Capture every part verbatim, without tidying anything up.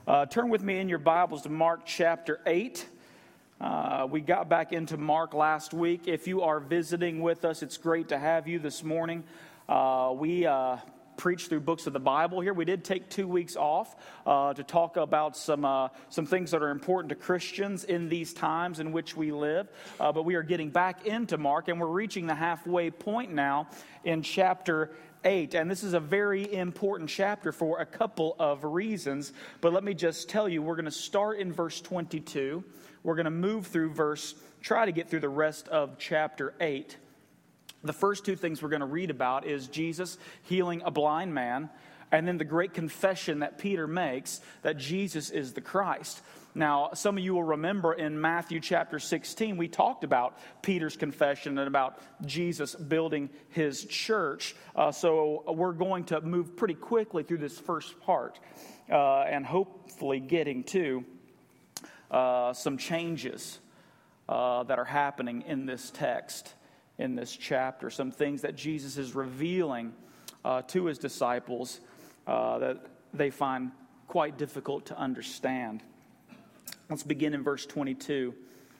Uh, turn with me in your Bibles to Mark chapter eight. Uh, we got back into Mark last week. If you are visiting with us, it's great to have you this morning. Uh, we uh, preached through books of the Bible here. We did take two weeks off uh, to talk about some uh, some things that are important to Christians in these times in which we live. Uh, but we are getting back into Mark, and we're reaching the halfway point now in chapter eight, and this is a very important chapter for a couple of reasons. But let me just tell you, we're going to start in verse twenty-two. We're going to move through verse, try to get through the rest of chapter eight. The first two things we're going to read about is Jesus healing a blind man, and then the great confession that Peter makes that Jesus is the Christ. Now, some of you will remember in Matthew chapter sixteen, we talked about Peter's confession and about Jesus building his church. Uh, so we're going to move pretty quickly through this first part uh, and hopefully getting to uh, some changes uh, that are happening in this text, in this chapter. Some things that Jesus is revealing uh, to his disciples uh, that they find quite difficult to understand. Let's begin in verse twenty-two.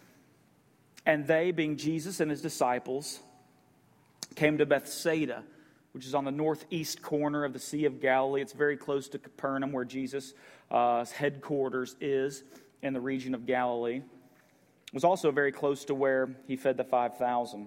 And they, being Jesus and his disciples, came to Bethsaida, which is on the northeast corner of the Sea of Galilee. It's very close to Capernaum, where Jesus' uh, headquarters is in the region of Galilee. It was also very close to where he fed the five thousand.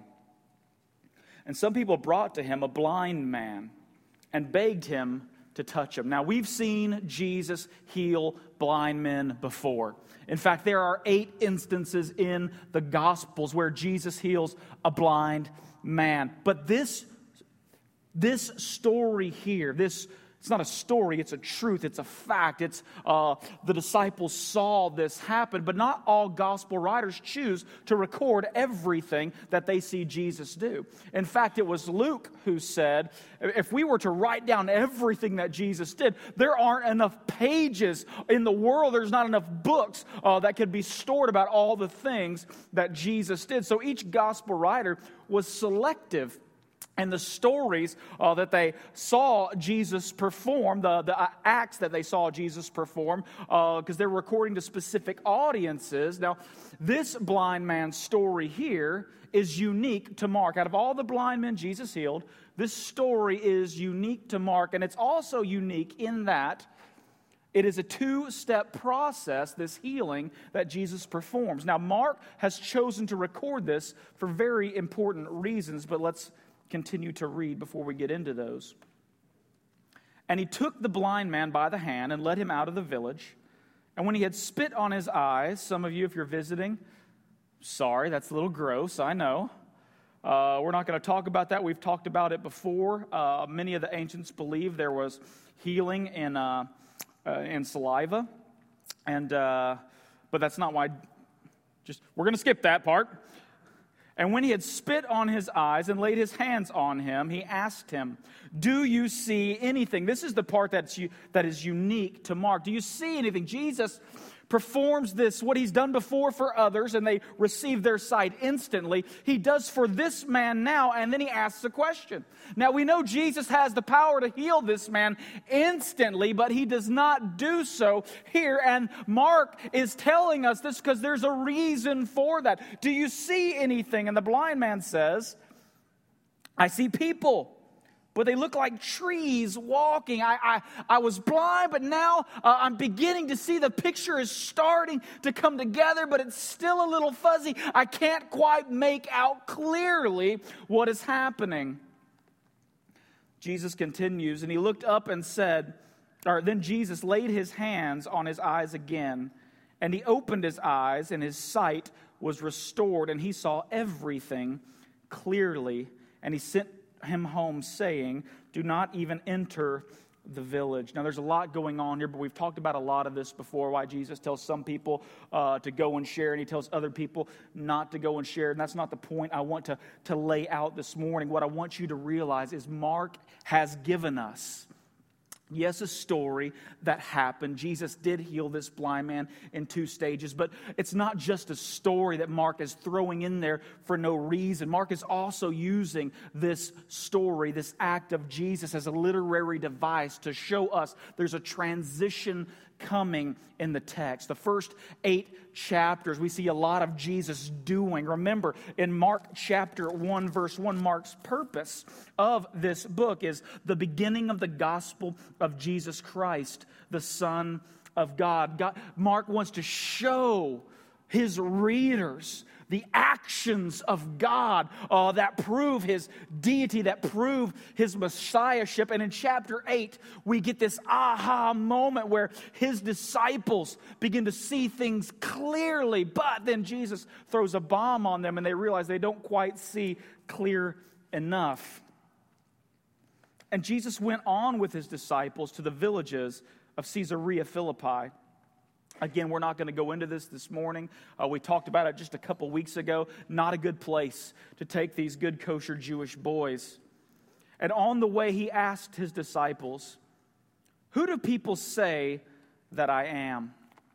And some people brought to him a blind man and begged him to touch him. Now, we've seen Jesus heal blind men before. In fact, there are eight instances in the Gospels where Jesus heals a blind man. But this, this story here, this it's not a story, it's a truth, it's a fact. It's uh, the disciples saw this happen, but not all gospel writers choose to record everything that they see Jesus do. In fact, it was Luke who said, if we were to write down everything that Jesus did, there aren't enough pages in the world, there's not enough books uh, that could be stored about all the things that Jesus did. So each gospel writer was selective. And the stories uh, that they saw Jesus perform, the, the uh, acts that they saw Jesus perform, because uh, they're recording to specific audiences. Now, this blind man's story here is unique to Mark. Out of all the blind men Jesus healed, this story is unique to Mark. And it's also unique in that it is a two-step process, this healing that Jesus performs. Now, Mark has chosen to record this for very important reasons, but let's continue to read before we get into those. And he took the blind man by the hand and led him out of the village. And when he had spit on his eyes, some of you, if you're visiting, sorry, that's a little gross, I know. Uh, we're not going to talk about that. We've talked about it before. Uh, many of the ancients believed there was healing in uh, uh, in saliva, and uh, but that's not why. Just we're going to skip that part. And when he had spit on his eyes and laid his hands on him, he asked him, do you see anything? This is the part that's that is unique to Mark. Do you see anything? Jesus performs this, what he's done before for others, and they receive their sight instantly. He does for this man now, and then he asks a question. Now, we know Jesus has the power to heal this man instantly, but he does not do so here. And Mark is telling us this because there's a reason for that. Do you see anything? And the blind man says, I see people, but they look like trees walking. I, I, I was blind, but now uh, I'm beginning to see the picture is starting to come together, but it's still a little fuzzy. I can't quite make out clearly what is happening. Jesus continues, and he looked up and said, or then Jesus laid his hands on his eyes again, and he opened his eyes, and his sight was restored, and he saw everything clearly, and he sent him home saying, do not even enter the village. Now, there's a lot going on here, but we've talked about a lot of this before, why Jesus tells some people uh, to go and share, and he tells other people not to go and share. And that's not the point I want to, to lay out this morning. What I want you to realize is Mark has given us, yes, a story that happened. Jesus did heal this blind man in two stages, but it's not just a story that Mark is throwing in there for no reason. Mark is also using this story, this act of Jesus, as a literary device to show us there's a transition coming in the text. The first eight chapters, we see a lot of Jesus doing. Remember, in Mark chapter one, verse one, Mark's purpose of this book is the beginning of the gospel of Jesus Christ, the Son of God. God Mark wants to show his readers the actions of God uh, that prove his deity, that prove his messiahship. And in chapter eight, we get this aha moment where his disciples begin to see things clearly. But then Jesus throws a bomb on them and they realize they don't quite see clear enough. And Jesus went on with his disciples to the villages of Caesarea Philippi. Again, we're not going to go into this this morning. Uh, we talked about it just a couple weeks ago. Not a good place to take these good kosher Jewish boys. And on the way, he asked his disciples, "Who do people say that I am?"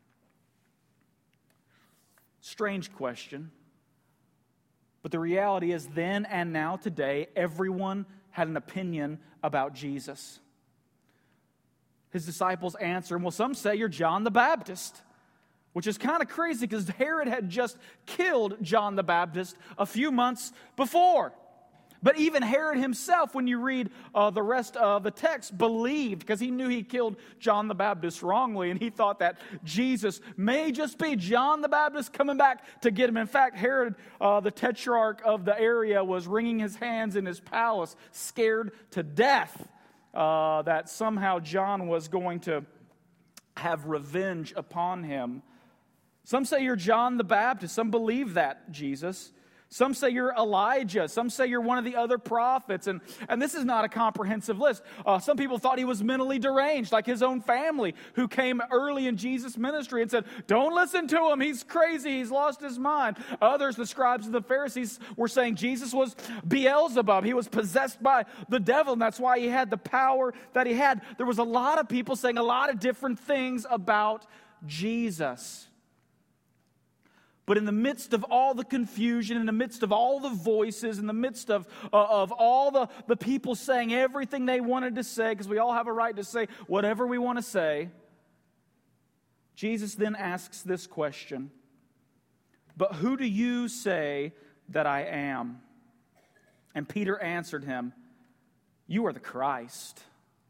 Strange question. But the reality is, then and now today, everyone had an opinion about Jesus. His disciples answer him, "Well, some say you're John the Baptist," which is kind of crazy because Herod had just killed John the Baptist a few months before. But even Herod himself, when you read uh, the rest of the text, believed, because he knew he killed John the Baptist wrongly, and he thought that Jesus may just be John the Baptist coming back to get him. In fact, Herod, uh, the tetrarch of the area, was wringing his hands in his palace, scared to death Uh, that somehow John was going to have revenge upon him. Some say you're John the Baptist. Some believe that, Jesus. Some say you're Elijah. Some say you're one of the other prophets. And, and this is not a comprehensive list. Uh, some people thought he was mentally deranged, like his own family, who came early in Jesus' ministry and said, "Don't listen to him. He's crazy. He's lost his mind." Others, the scribes and the Pharisees, were saying Jesus was Beelzebub. He was possessed by the devil, and that's why he had the power that he had. There was a lot of people saying a lot of different things about Jesus. But in the midst of all the confusion, in the midst of all the voices, in the midst of, uh, of all the, the people saying everything they wanted to say, because we all have a right to say whatever we want to say, Jesus then asks this question, "But who do you say that I am?" And Peter answered him, "You are the Christ.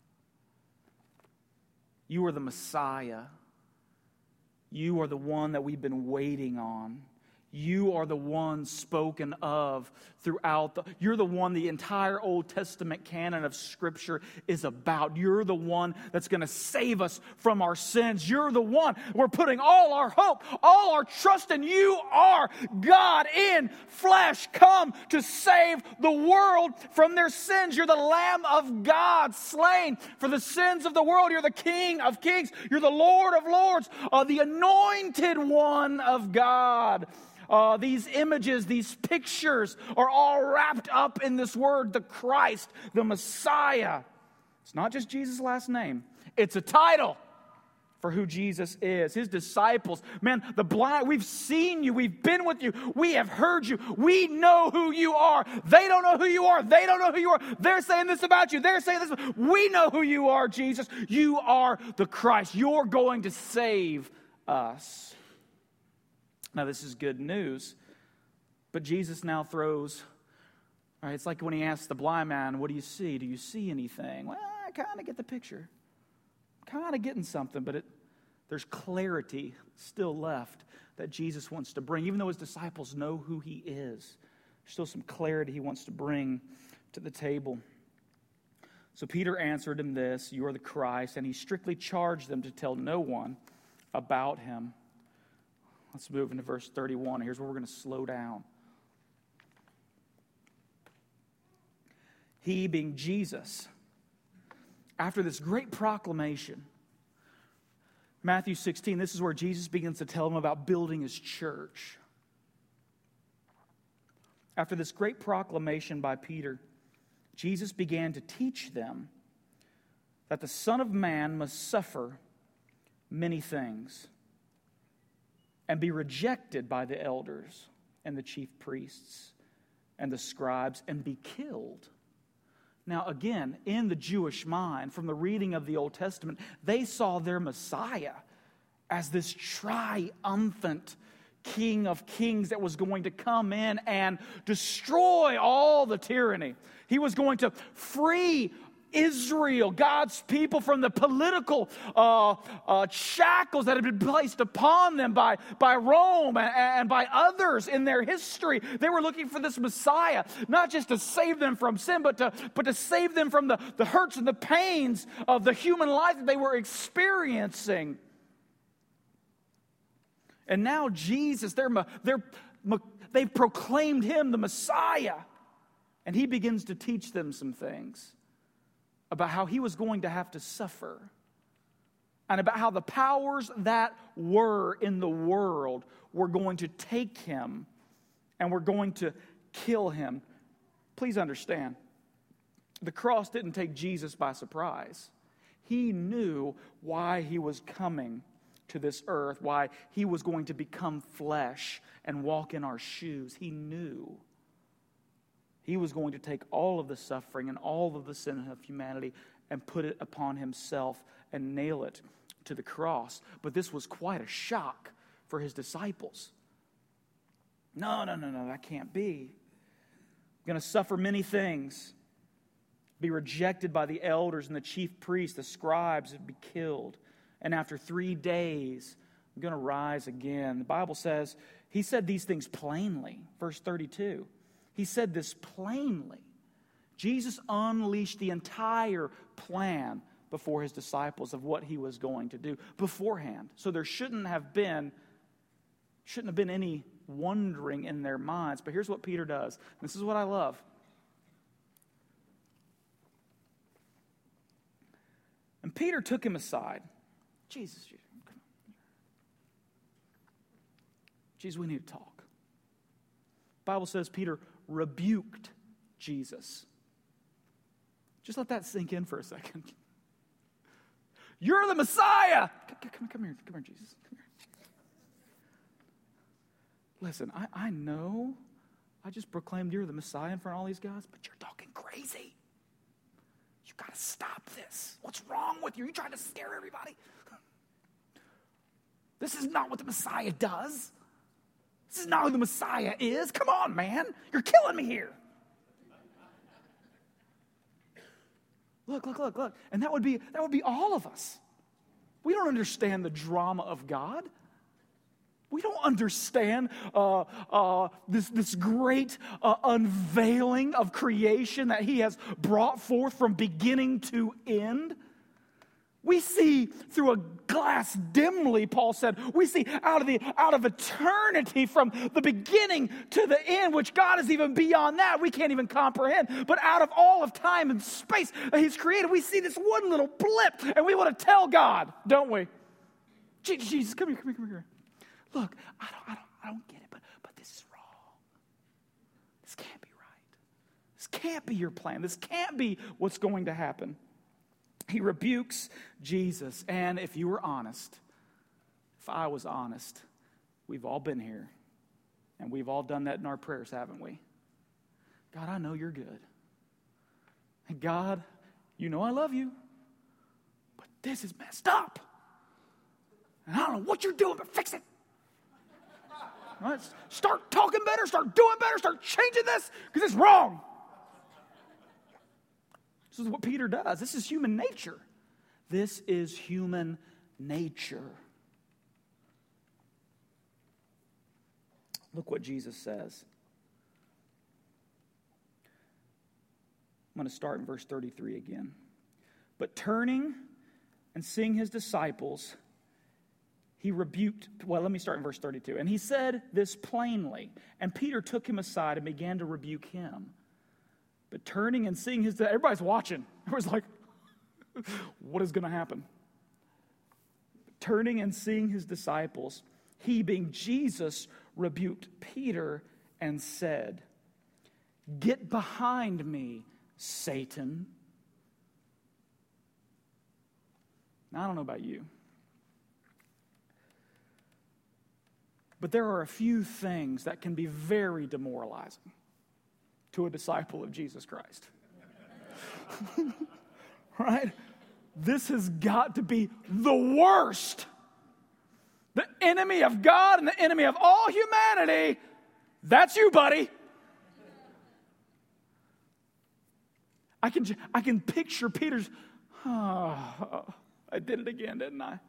You are the Messiah. You are the one that we've been waiting on. You are the one spoken of throughout the... You're the one the entire Old Testament canon of Scripture is about. You're the one that's going to save us from our sins. You're the one we're putting all our hope, all our trust in. You are God in flesh, come to save the world from their sins. You're the Lamb of God, slain for the sins of the world. You're the King of kings. You're the Lord of lords, uh, the anointed one of God." Uh, these images, these pictures are all wrapped up in this word, the Christ, the Messiah. It's not just Jesus' last name. It's a title for who Jesus is. His disciples, man, the blind, we've seen you. We've been with you. We have heard you. We know who you are. They don't know who you are. They don't know who you are. They're saying this about you. They're saying this. We know who you are, Jesus. You are the Christ. You're going to save us. Now, this is good news, but Jesus now throws, all right, it's like when he asked the blind man, "What do you see? Do you see anything?" Well, I kind of get the picture. Kind of getting something, but it, there's clarity still left that Jesus wants to bring. Even though his disciples know who he is, there's still some clarity he wants to bring to the table. So Peter answered him this, "You are the Christ," and he strictly charged them to tell no one about him. Let's move into verse thirty-one. Here's where we're going to slow down. He, being Jesus, after this great proclamation, Matthew sixteen, this is where Jesus begins to tell them about building his church. After this great proclamation by Peter, Jesus began to teach them that the Son of Man must suffer many things and be rejected by the elders and the chief priests and the scribes and be killed, Now, again, in the Jewish mind, from the reading of the Old Testament, they saw their Messiah as this triumphant King of Kings that was going to come in and destroy all the tyranny. He was going to free Israel, God's people, from the political uh, uh, shackles that had been placed upon them by, by Rome and, and by others in their history. They were looking for this Messiah, not just to save them from sin, but to, but to save them from the, the hurts and the pains of the human life that they were experiencing. And now Jesus, they're, they're, they've proclaimed him the Messiah. And he begins to teach them some things about how he was going to have to suffer, and about how the powers that were in the world were going to take him and were going to kill him. Please understand, the cross didn't take Jesus by surprise. He knew why he was coming to this earth, why he was going to become flesh and walk in our shoes. He knew he was going to take all of the suffering and all of the sin of humanity and put it upon himself and nail it to the cross. But this was quite a shock for his disciples. No, no, no, no, that can't be. I'm going to suffer many things. Be rejected by the elders and the chief priests, the scribes, and be killed. And after three days, I'm going to rise again. The Bible says, he said these things plainly. Verse thirty-two. He said this plainly. Jesus unleashed the entire plan before his disciples of what he was going to do beforehand. So there shouldn't have been, shouldn't have been any wondering in their minds. But here's what Peter does. This is what I love. And Peter took him aside. Jesus, Jesus, we need to talk. The Bible says Peter rebuked Jesus. Just let that sink in for a second. You're the Messiah. Come, come, come here, come here, Jesus. Come here. Listen, I, I know I just proclaimed you're the Messiah in front of all these guys, but you're talking crazy. You got to stop this. What's wrong with you? Are you trying to scare everybody? This is not what the Messiah does. This is not who the Messiah is. Come on, man. You're killing me here. Look, look, look, look. And that would be that would be all of us. We don't understand the drama of God. We don't understand uh, uh, this, this great uh, unveiling of creation that he has brought forth from beginning to end. We see through a glass dimly, Paul said. We see out of the out of eternity from the beginning to the end, which God is even beyond that. We can't even comprehend. But out of all of time and space that he's created, we see this one little blip, and we want to tell God, don't we? Jesus, come here, come here, come here. Look, I don't, I don't, I don't get it, but, but this is wrong. This can't be right. This can't be your plan. This can't be what's going to happen. He rebukes Jesus. And if you were honest, if I was honest, we've all been here. And we've all done that in our prayers, haven't we? God, I know you're good. And God, you know I love you. But this is messed up. And I don't know what you're doing, but fix it. All right, start talking better, start doing better, start changing this, because it's wrong. This is what Peter does. This is human nature. This is human nature. Look what Jesus says. I'm going to start in verse thirty-three again. But turning and seeing his disciples, he rebuked, well, let me start in verse thirty-two. And he said this plainly, and Peter took him aside and began to rebuke him. But turning and seeing his, everybody's watching. Everybody's like, what is going to happen? Turning and seeing his disciples, he, being Jesus, rebuked Peter and said, "Get behind me, Satan." Now, I don't know about you, but there are a few things that can be very demoralizing to a disciple of Jesus Christ. Right? This has got to be the worst. The enemy of God and the enemy of all humanity. That's you, buddy. I can, I can picture Peter's, oh, I did it again, didn't I?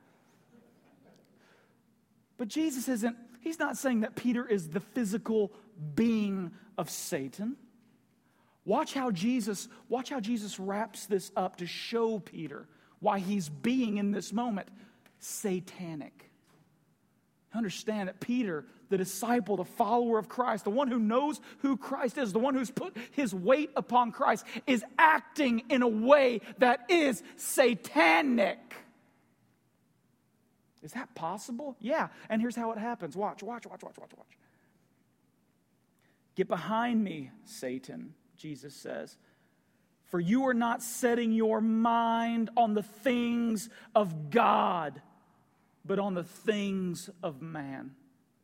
But Jesus isn't, he's not saying that Peter is the physical being of Satan. Watch how Jesus, watch how Jesus wraps this up to show Peter why he's being in this moment satanic. Understand that Peter, the disciple, the follower of Christ, the one who knows who Christ is, the one who's put his weight upon Christ, is acting in a way that is satanic. Is that possible? Yeah. And here's how it happens. Watch, watch, watch, watch, watch, watch. Get behind me, Satan, Jesus says. For you are not setting your mind on the things of God, but on the things of man.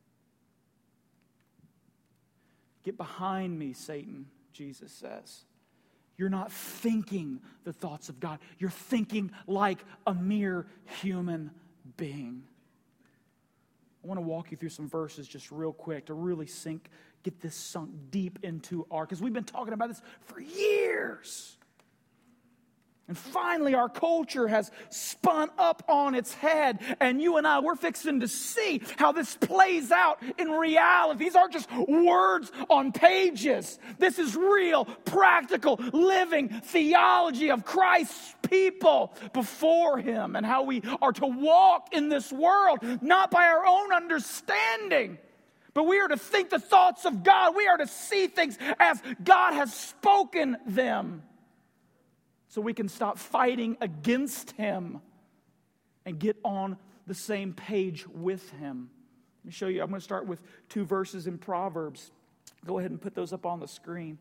Get behind me, Satan, Jesus says. You're not thinking the thoughts of God. You're thinking like a mere human being. I want to walk you through some verses just real quick to really sink, get this sunk deep into our, because we've been talking about this for years. And finally, our culture has spun up on its head. And you and I, we're fixing to see how this plays out in reality. These aren't just words on pages. This is real, practical, living theology of Christ's people before Him and how we are to walk in this world, not by our own understanding, but we are to think the thoughts of God. We are to see things as God has spoken them. So we can stop fighting against Him and get on the same page with Him. Let me show you. I'm going to start with two verses in Proverbs. Go ahead and put those up on the screen.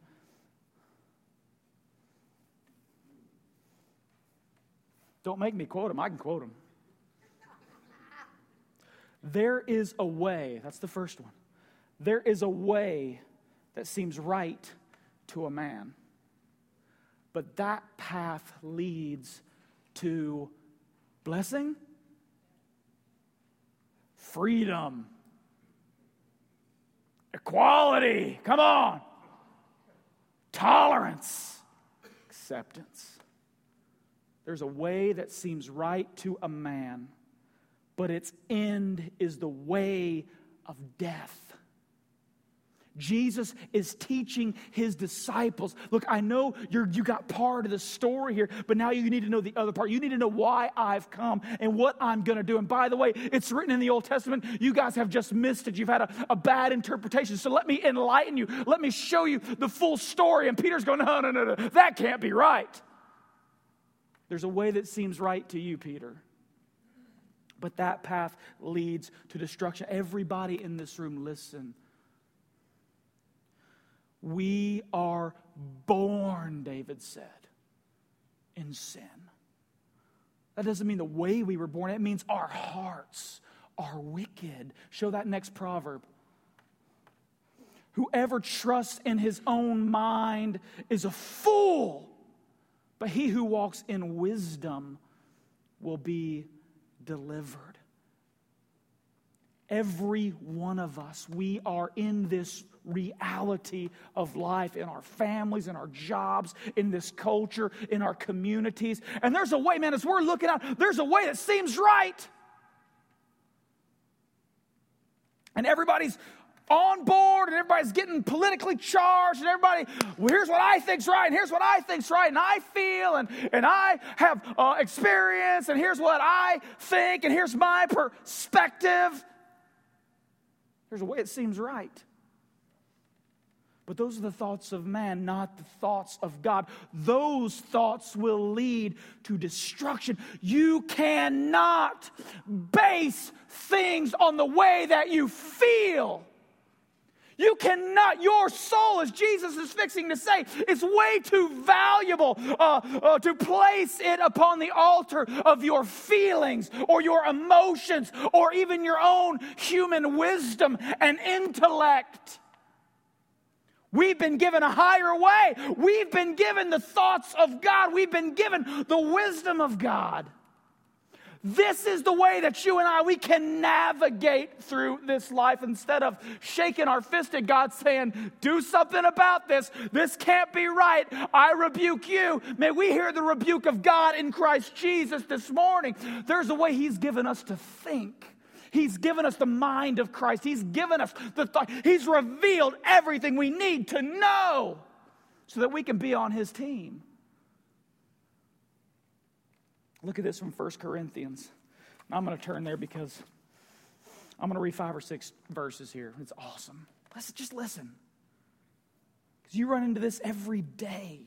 Don't make me quote them. I can quote them. There is a way. That's the first one. There is a way that seems right to a man, but that path leads to blessing, freedom, equality, come on, tolerance, acceptance. There's a way that seems right to a man, but its end is the way of death. Jesus is teaching His disciples. Look, I know you're, you got part of the story here, but now you need to know the other part. You need to know why I've come and what I'm going to do. And by the way, it's written in the Old Testament. You guys have just missed it. You've had a, a bad interpretation. So let me enlighten you. Let me show you the full story. And Peter's going, no, no, no, no. That can't be right. There's a way that seems right to you, Peter. But that path leads to destruction. Everybody in this room, listen. We are born, David said, in sin. That doesn't mean the way we were born. It means our hearts are wicked. Show that next proverb. Whoever trusts in his own mind is a fool, but he who walks in wisdom will be delivered. Every one of us, we are in this reality of life, in our families, in our jobs, in this culture, in our communities. And there's a way, man, as we're looking out, there's a way that seems right. And everybody's on board, and everybody's getting politically charged, and everybody, well, here's what I think's right, and here's what I think's right, and I feel, and, and I have uh, experience, and here's what I think, and here's my perspective. There's a way it seems right. But those are the thoughts of man, not the thoughts of God. Those thoughts will lead to destruction. You cannot base things on the way that you feel. You cannot, your soul, as Jesus is fixing to say, is way too valuable uh, uh, to place it upon the altar of your feelings or your emotions or even your own human wisdom and intellect. We've been given a higher way. We've been given the thoughts of God. We've been given the wisdom of God. This is the way that you and I, we can navigate through this life instead of shaking our fist at God saying, do something about this. This can't be right. I rebuke you. May we hear the rebuke of God in Christ Jesus this morning. There's a way He's given us to think. He's given us the mind of Christ. He's given us the thought. He's revealed everything we need to know so that we can be on His team. Look at this from First Corinthians. I'm going to turn there because I'm going to read five or six verses here. It's awesome. Let's just listen. Because you run into this every day.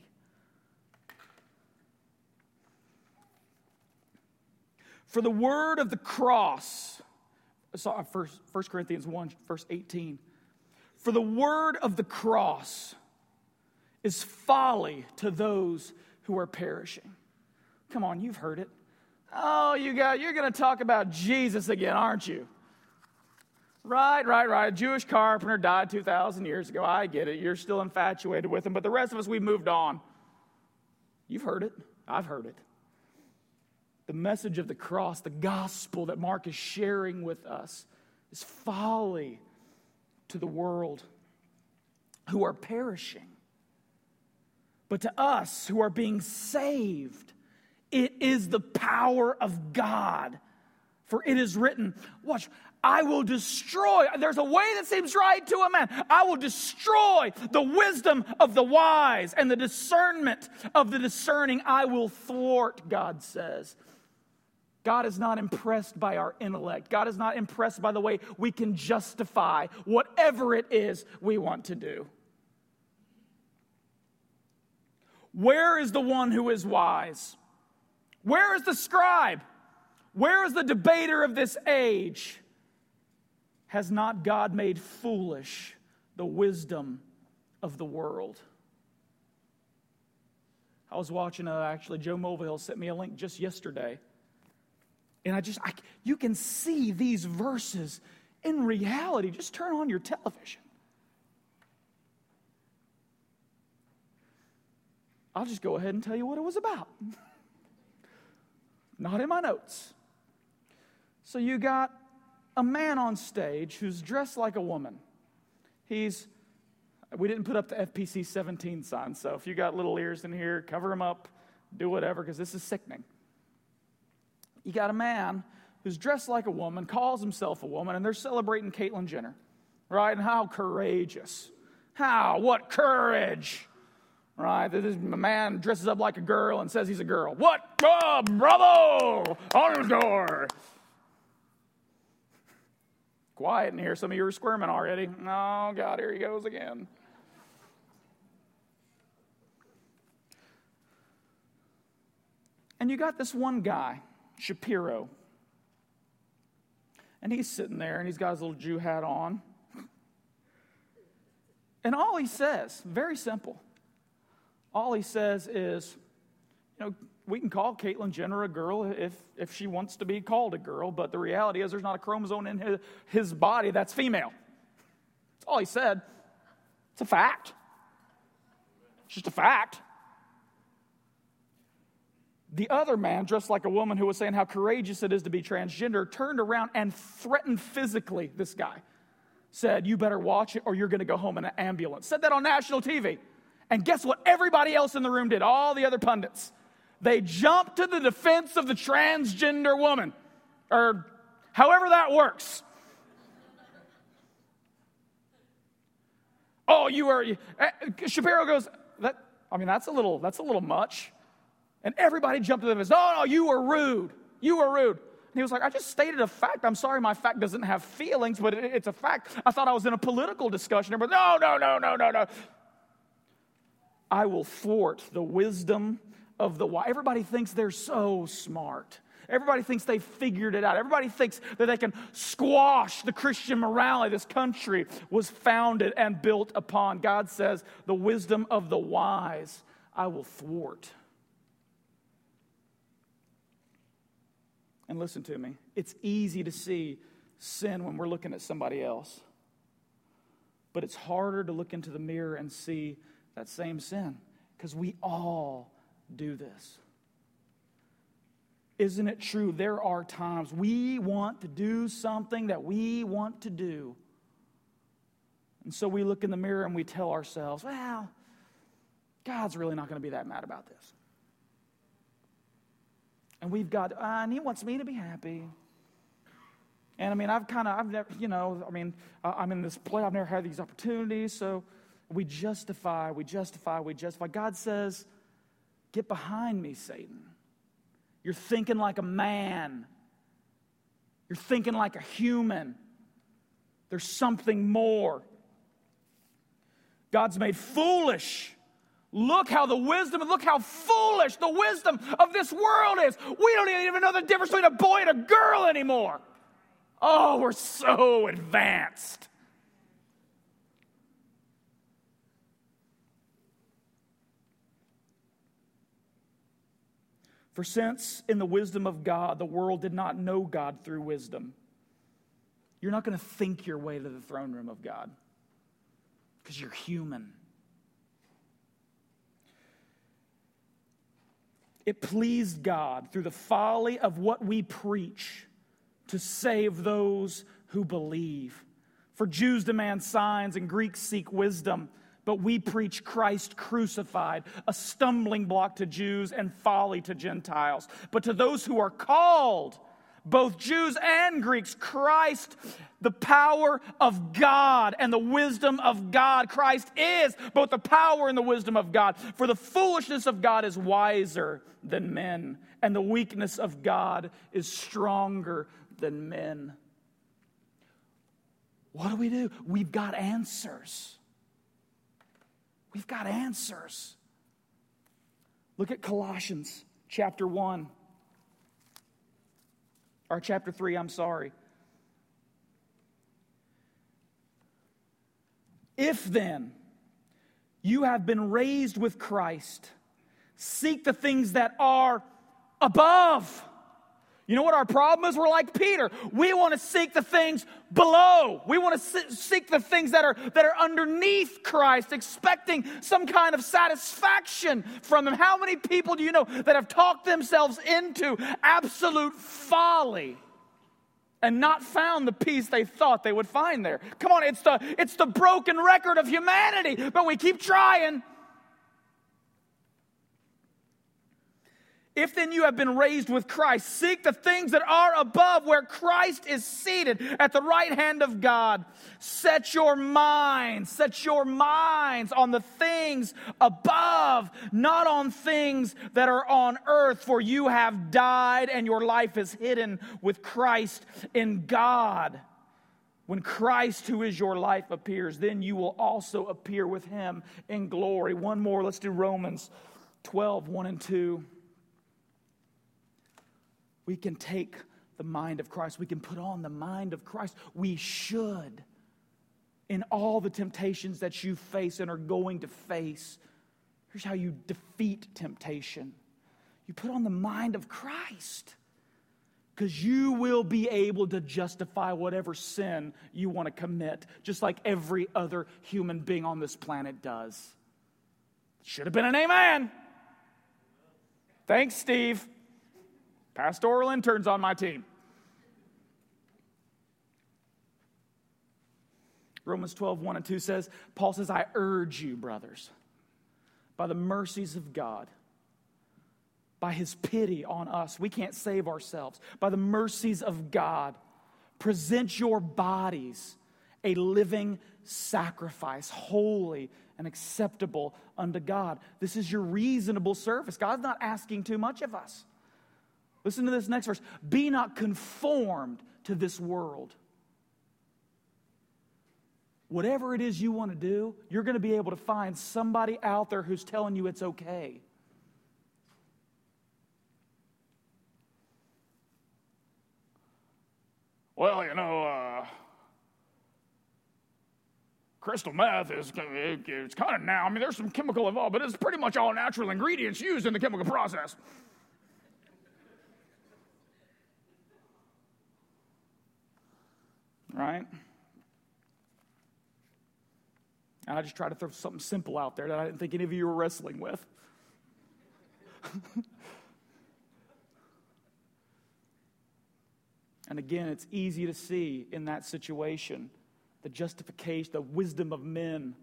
For the word of the cross, First, First Corinthians one, verse eighteen. For the word of the cross is folly to those who are perishing. Come on, you've heard it. Oh, you got, you're going to talk about Jesus again, aren't you? Right, right, right. A Jewish carpenter died two thousand years ago. I get it. You're still infatuated with him. But the rest of us, we've moved on. You've heard it. I've heard it. The message of the cross, the gospel that Mark is sharing with us, is folly to the world who are perishing. But to us who are being saved, it is the power of God. For it is written, watch, I will destroy. There's a way that seems right to a man. I will destroy the wisdom of the wise and the discernment of the discerning. I will thwart, God says. God is not impressed by our intellect. God is not impressed by the way we can justify whatever it is we want to do. Where is the one who is wise? Where is the scribe? Where is the debater of this age? Has not God made foolish the wisdom of the world? I was watching, uh, actually, Joe Mulvihill sent me a link just yesterday. And I just, I, you can see these verses in reality. Just turn on your television. I'll just go ahead and tell you what it was about. Not in my notes. So you got a man on stage who's dressed like a woman. He's, we didn't put up the F P C seventeen sign, so if you got little ears in here, cover them up, do whatever, because this is sickening. You got a man who's dressed like a woman, calls himself a woman, and they're celebrating Caitlyn Jenner, right? And how courageous. How, what courage, right? This man dresses up like a girl and says he's a girl. What? Oh, bravo! On the door. Quiet in here. Some of you are squirming already. Oh, God, here he goes again. And you got this one guy, Shapiro. And he's sitting there, and he's got his little Jew hat on. And all he says, very simple, all he says is, you know, we can call Caitlyn Jenner a girl if, if she wants to be called a girl, but the reality is there's not a chromosome in his, his body that's female. That's all he said. It's a fact. It's just a fact. The other man, dressed like a woman who was saying how courageous it is to be transgender, turned around and threatened physically this guy. Said, you better watch it or you're going to go home in an ambulance. Said that on national T V. And guess what everybody else in the room did? All the other pundits. They jumped to the defense of the transgender woman. Or however that works. Oh, you are... Shapiro goes, that, I mean, that's a little, that's a little much. And everybody jumped to the defense. Oh, no, you were rude. You were rude. And he was like, I just stated a fact. I'm sorry my fact doesn't have feelings, but it, it's a fact. I thought I was in a political discussion. But no, no, no, no, no, no. I will thwart the wisdom of the wise. Everybody thinks they're so smart. Everybody thinks they figured it out. Everybody thinks that they can squash the Christian morality. This country was founded and built upon. God says, the wisdom of the wise I will thwart. And listen to me, it's easy to see sin when we're looking at somebody else. But it's harder to look into the mirror and see that same sin, because we all do this. Isn't it true? There are times we want to do something that we want to do. And so we look in the mirror and we tell ourselves, well, God's really not going to be that mad about this. And we've got, uh, and He wants me to be happy. And I mean, I've kind of, I've never, you know, I mean, I'm in this play, I've never had these opportunities, so we justify, we justify, we justify. God says, get behind me, Satan. You're thinking like a man. You're thinking like a human. There's something more. God's made foolish. Look how the wisdom, and look how foolish the wisdom of this world is. We don't even know the difference between a boy and a girl anymore. Oh, we're so advanced. For since in the wisdom of God, the world did not know God through wisdom, you're not going to think your way to the throne room of God because you're human. It pleased God through the folly of what we preach to save those who believe. For Jews demand signs and Greeks seek wisdom, but we preach Christ crucified, a stumbling block to Jews and folly to Gentiles. But to those who are called, both Jews and Greeks, Christ, the power of God and the wisdom of God. Christ is both the power and the wisdom of God. For the foolishness of God is wiser than men, and the weakness of God is stronger than men. What do we do? We've got answers. We've got answers. Look at Colossians chapter one. Or chapter three, I'm sorry. If then you have been raised with Christ, seek the things that are above. You know what our problem is? We're like Peter. We want to seek the things below. We want to seek the things that are, that are underneath Christ, expecting some kind of satisfaction from Him. How many people do you know that have talked themselves into absolute folly and not found the peace they thought they would find there? Come on, it's the, it's the broken record of humanity, but we keep trying. If then you have been raised with Christ, seek the things that are above, where Christ is seated at the right hand of God. Set your minds, set your minds on the things above, not on things that are on earth. For you have died, and your life is hidden with Christ in God. When Christ, who is your life, appears, then you will also appear with Him in glory. One more, let's do Romans twelve, one and two. We can take the mind of Christ. We can put on the mind of Christ. We should. In all the temptations that you face and are going to face, here's how you defeat temptation. You put on the mind of Christ. Because you will be able to justify whatever sin you want to commit, just like every other human being on this planet does. Should have been an amen. Thanks, Steve. Pastoral interns on my team. Romans twelve, one and two says, Paul says, I urge you, brothers, by the mercies of God, by His pity on us, we can't save ourselves, by the mercies of God, present your bodies a living sacrifice, holy and acceptable unto God. This is your reasonable service. God's not asking too much of us. Listen to this next verse. Be not conformed to this world. Whatever it is you want to do, you're going to be able to find somebody out there who's telling you it's okay. Well, you know, uh, crystal meth is it's kind of now. I mean, there's some chemical involved, but it's pretty much all natural ingredients used in the chemical process. Right? And I just try to throw something simple out there that I didn't think any of you were wrestling with. And again, it's easy to see in that situation the justification, the wisdom of men.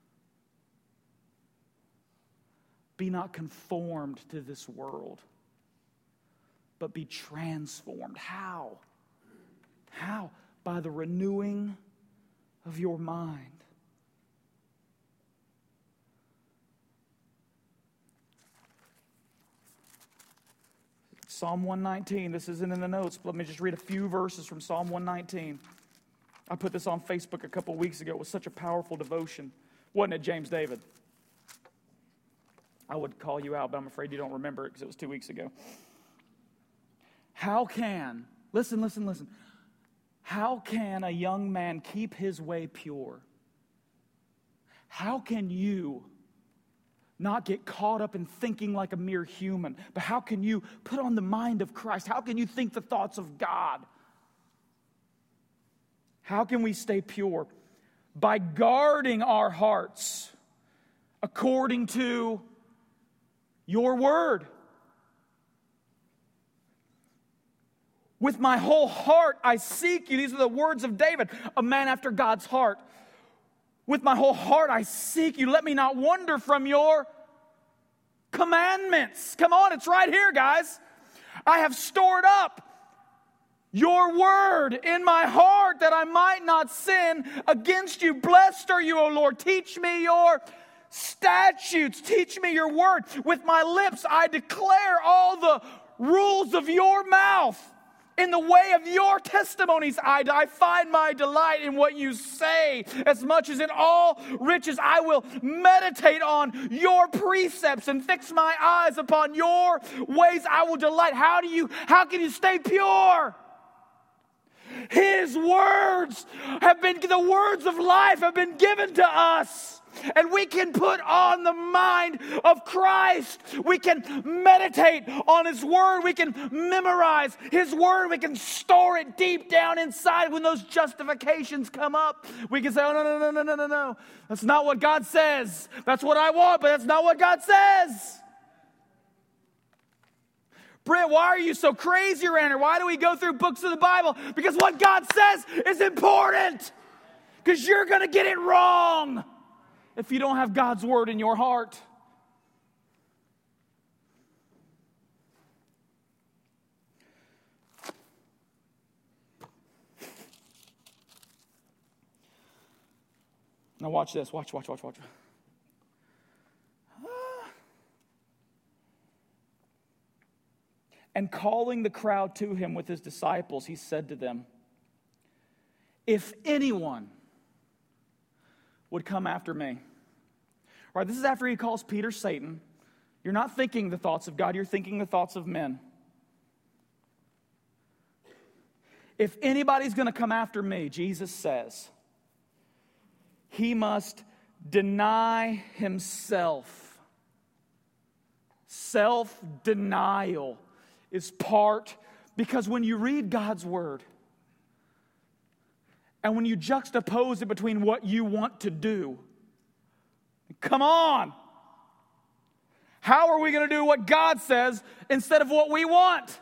Be not conformed to this world, but be transformed. How? How? By the renewing of your mind. Psalm one nineteen, this isn't in the notes, but let me just read a few verses from Psalm one nineteen. I put this on Facebook a couple weeks ago. It was such a powerful devotion. Wasn't it, James David? I would call you out, but I'm afraid you don't remember it because it was two weeks ago. How can, listen, listen, listen. How can a young man keep his way pure? How can you not get caught up in thinking like a mere human, but how can you put on the mind of Christ? How can you think the thoughts of God? How can we stay pure? By guarding our hearts according to your word. With my whole heart I seek you. These are the words of David, a man after God's heart. With my whole heart I seek you. Let me not wander from your commandments. Come on, it's right here, guys. I have stored up your word in my heart that I might not sin against you. Blessed are you, O Lord. Teach me your statutes. Teach me your word. With my lips I declare all the rules of your mouth. In the way of your testimonies, I, I find my delight in what you say. As much as in all riches, I will meditate on your precepts and fix my eyes upon your ways. I will delight. How do you, how can you stay pure? His words have been, the words of life have been given to us. And we can put on the mind of Christ. We can meditate on His Word. We can memorize His Word. We can store it deep down inside. When those justifications come up, we can say, oh, no, no, no, no, no, no, no. That's not what God says. That's what I want, but that's not what God says. Brent, why are you so crazy around here? Why do we go through books of the Bible? Because what God says is important. Because you're going to get it wrong if you don't have God's word in your heart. Now watch this. Watch, watch, watch, watch. And calling the crowd to him with his disciples, he said to them, if anyone would come after me. All right, this is after he calls Peter Satan. You're not thinking the thoughts of God, you're thinking the thoughts of men. If anybody's going to come after me, Jesus says, he must deny himself. Self-denial is part, because when you read God's word, and when you juxtapose it between what you want to do, come on. How are we going to do what God says instead of what we want?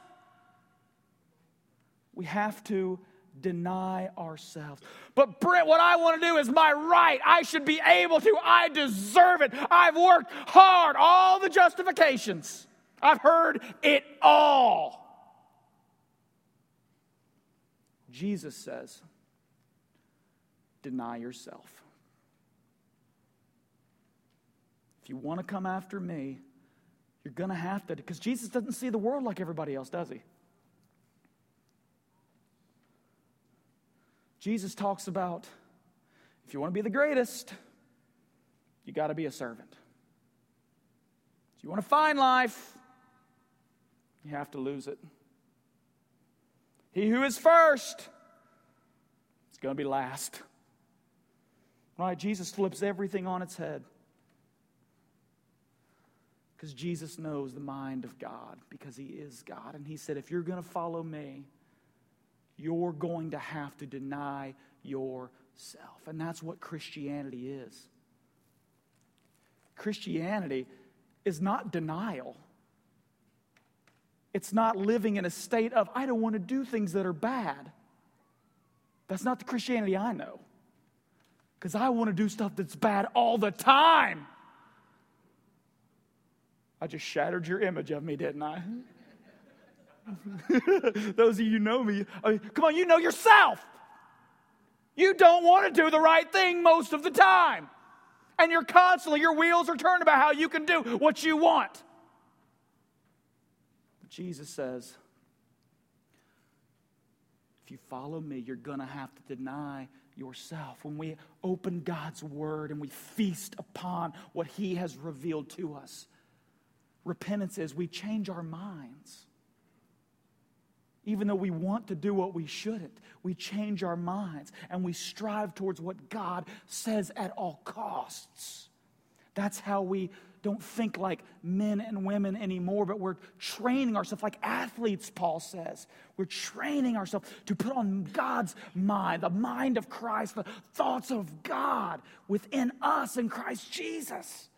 We have to deny ourselves. But Brent, what I want to do is my right. I should be able to. I deserve it. I've worked hard. All the justifications. I've heard it all. Jesus says, deny yourself. If you want to come after me, you're going to have to, because Jesus doesn't see the world like everybody else, does he? Jesus talks about, if you want to be the greatest, you got to be a servant. If you want to find life, you have to lose it. He who is first is going to be last. Right? Jesus flips everything on its head. Because Jesus knows the mind of God, because he is God. And he said, if you're going to follow me, you're going to have to deny yourself. And that's what Christianity is. Christianity is not denial. It's not living in a state of, I don't want to do things that are bad. That's not the Christianity I know. Because I want to do stuff that's bad all the time. I just shattered your image of me, didn't I? Those of you who know me, I mean, come on, you know yourself. You don't want to do the right thing most of the time. And you're constantly, your wheels are turned about how you can do what you want. But Jesus says, if you follow me, you're going to have to deny yourself. When we open God's word and we feast upon what he has revealed to us, repentance is we change our minds. Even though we want to do what we shouldn't, we change our minds and we strive towards what God says at all costs. That's how we don't think like men and women anymore, but we're training ourselves like athletes, Paul says. We're training ourselves to put on God's mind, the mind of Christ, the thoughts of God within us in Christ Jesus.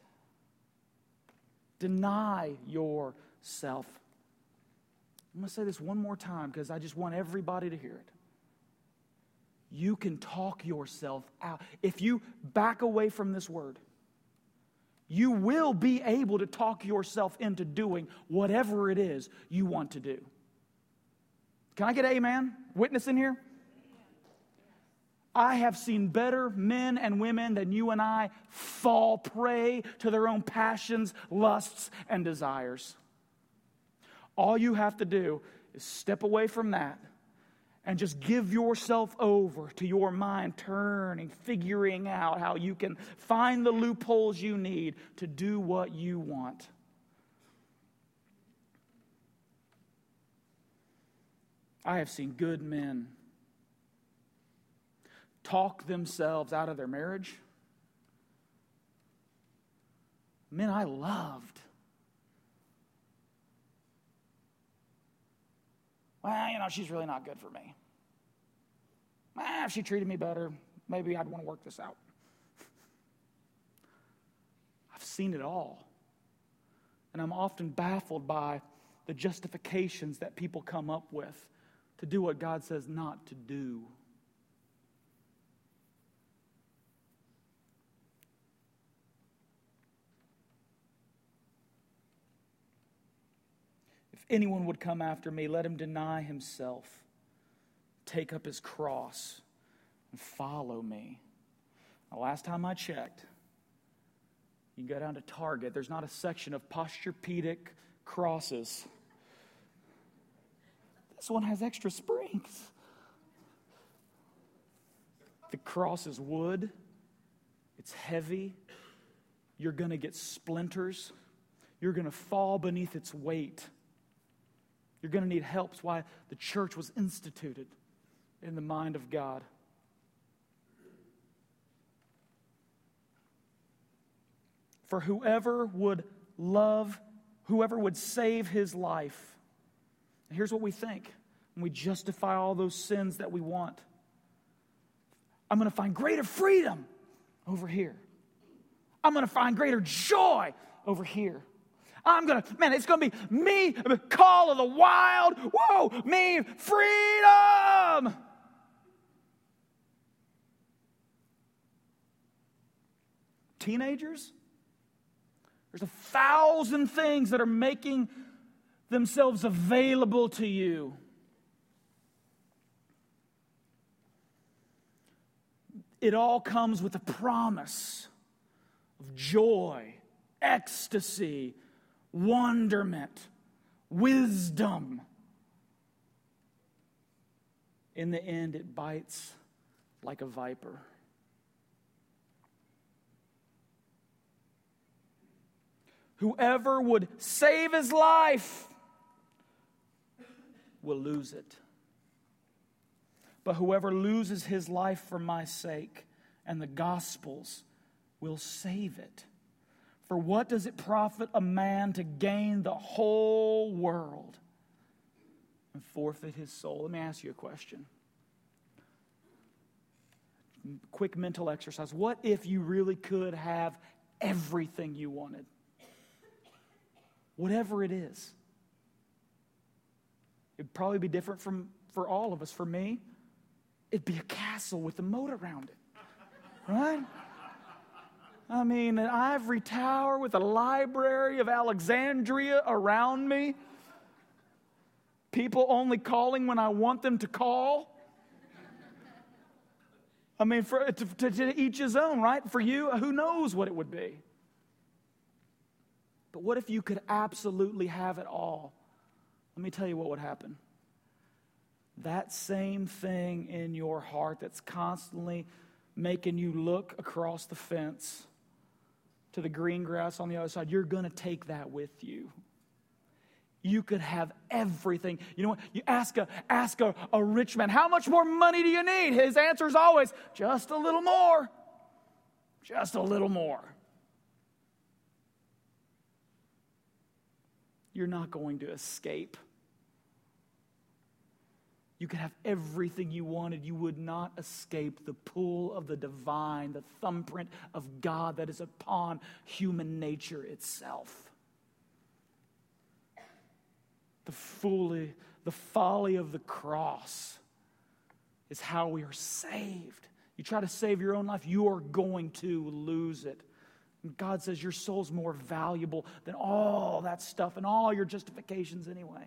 Deny yourself. I'm going to say this one more time because I just want everybody to hear it. You can talk yourself out. If you back away from this word, you will be able to talk yourself into doing whatever it is you want to do. Can I get an amen? Witness in here? I have seen better men and women than you and I fall prey to their own passions, lusts, and desires. All you have to do is step away from that and just give yourself over to your mind turning, figuring out how you can find the loopholes you need to do what you want. I have seen good men talk themselves out of their marriage. Men I loved. Well, you know, she's really not good for me. Well, if she treated me better, maybe I'd want to work this out. I've seen it all. And I'm often baffled by the justifications that people come up with to do what God says not to do. Anyone would come after me, let him deny himself, take up his cross, and follow me. The last time I checked, you go down to Target, there's not a section of Posturepedic crosses. This one has extra springs. The cross is wood. It's heavy. You're going to get splinters. You're going to fall beneath its weight. You're going to need help. That's why the church was instituted in the mind of God. For whoever would love, whoever would save his life. And here's what we think when we justify all those sins that we want. I'm going to find greater freedom over here. I'm going to find greater joy over here. I'm going to, man, it's going to be me, the call of the wild. Whoa, me, freedom. Teenagers, there's a thousand things that are making themselves available to you. It all comes with a promise of joy, ecstasy, wonderment, wisdom. In the end, it bites like a viper. Whoever would save his life will lose it. But whoever loses his life for my sake and the gospel's will save it. For what does it profit a man to gain the whole world and forfeit his soul? Let me ask you a question. Quick mental exercise. What if you really could have everything you wanted. Whatever it is. It'd probably be different from for all of us. For me, it'd be a castle with a moat around it. Right? I mean, an ivory tower with a library of Alexandria around me. People only calling when I want them to call. I mean, for, to, to, to each his own, right? For you, who knows what it would be. But what if you could absolutely have it all? Let me tell you what would happen. That same thing in your heart that's constantly making you look across the fence to the green grass on the other side, you're going to take that with you. You could have everything. You know what? You ask a ask a, a rich man, how much more money do you need? His answer is always, just a little more. Just a little more. You're not going to escape. You could have everything you wanted. You would not escape the pull of the divine, the thumbprint of God that is upon human nature itself. The folly, the folly of the cross is how we are saved. You try to save your own life, you are going to lose it. And God says your soul's more valuable than all that stuff and all your justifications anyway.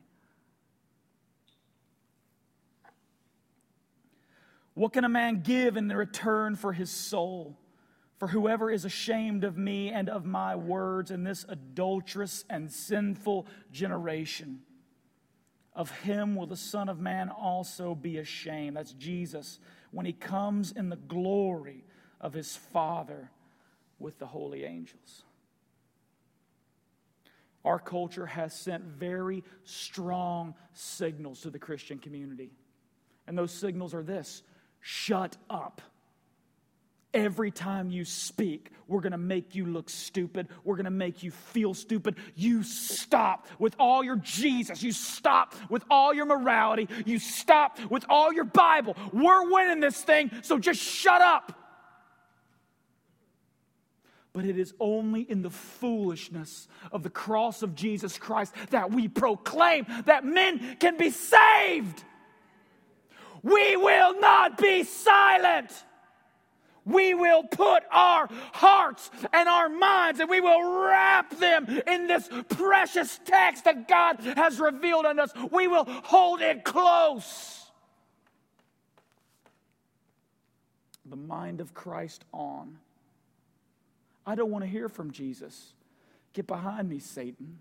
What can a man give in return for his soul? For whoever is ashamed of me and of my words in this adulterous and sinful generation, of him will the Son of Man also be ashamed. That's Jesus, when he comes in the glory of his Father with the holy angels. Our culture has sent very strong signals to the Christian community. And those signals are this: shut up. Every time you speak, we're going to make you look stupid. We're going to make you feel stupid. You stop with all your Jesus. You stop with all your morality. You stop with all your Bible. We're winning this thing, so just shut up. But it is only in the foolishness of the cross of Jesus Christ that we proclaim that men can be saved. We will not be silent. We will put our hearts and our minds and we will wrap them in this precious text that God has revealed unto us. We will hold it close. The mind of Christ on. I don't want to hear from Jesus. Get behind me, Satan.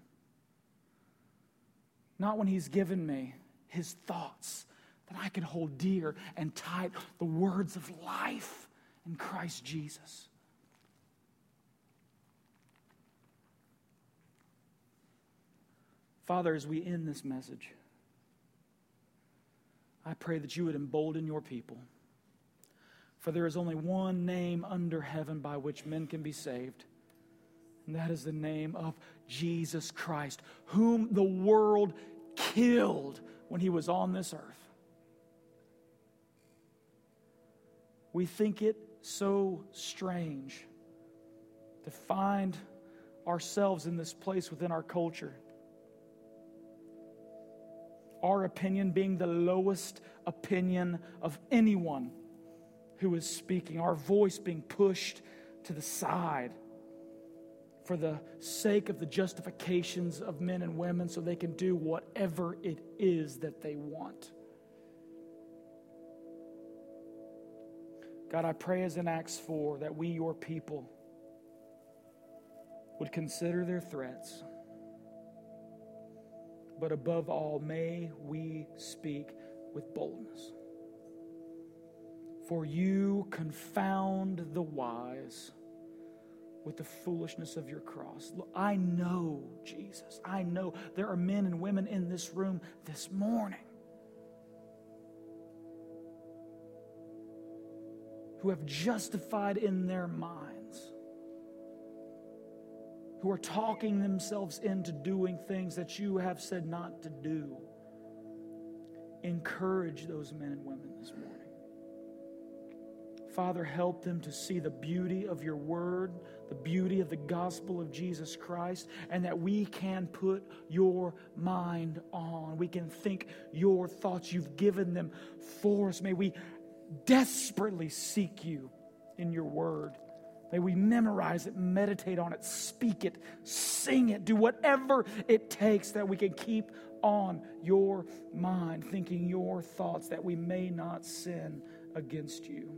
Not when he's given me his thoughts that I can hold dear and tight, the words of life in Christ Jesus. Father, as we end this message, I pray that you would embolden your people. For there is only one name under heaven by which men can be saved, and that is the name of Jesus Christ, whom the world killed when he was on this earth. We think it so strange to find ourselves in this place within our culture. Our opinion being the lowest opinion of anyone who is speaking. Our voice being pushed to the side for the sake of the justifications of men and women so they can do whatever it is that they want. God, I pray as in Acts four that we, your people, would consider their threats. But above all, may we speak with boldness. For you confound the wise with the foolishness of your cross. Look, I know, Jesus, I know there are men and women in this room this morning who have justified in their minds, who are talking themselves into doing things that you have said not to do. Encourage those men and women this morning. Father, help them to see the beauty of your word, the beauty of the gospel of Jesus Christ, and that we can put your mind on. We can think your thoughts. You've given them for us. May we desperately seek you in your word. May we memorize it, meditate on it, speak it, sing it, do whatever it takes that we can keep on your mind, thinking your thoughts, that we may not sin against you.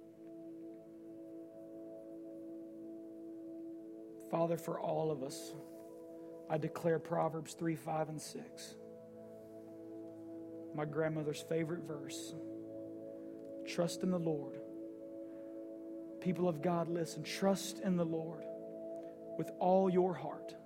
Father, for all of us, I declare Proverbs three, five, and six. My grandmother's favorite verse. Trust in the Lord. People of God, listen. Trust in the Lord with all your heart.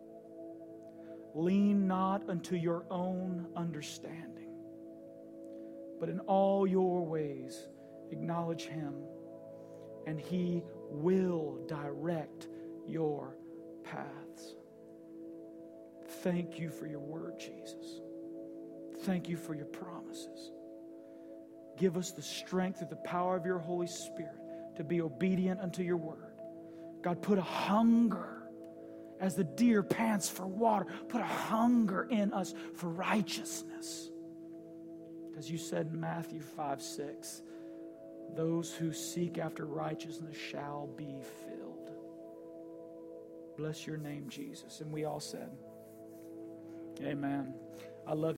Lean not unto your own understanding, but in all your ways acknowledge Him, and He will direct your paths. Thank you for your word, Jesus. Thank you for your promises. Give us the strength through the power of your Holy Spirit to be obedient unto your word. God, put a hunger as the deer pants for water. Put a hunger in us for righteousness. As you said in Matthew five, six, those who seek after righteousness shall be filled. Bless your name, Jesus. And we all said, amen. I love